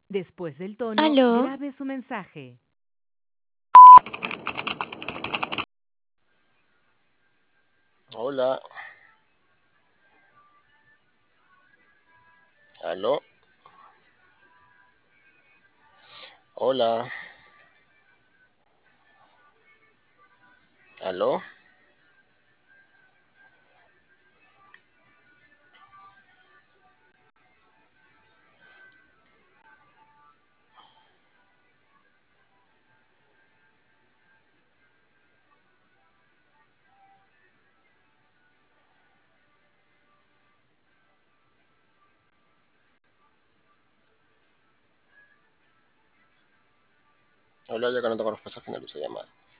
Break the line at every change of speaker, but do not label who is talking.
Después del tono,
Aló,
grabe su mensaje.
Hola, aló, hola, aló. Hola, ya que no tengo respuesta, finaliza llamada.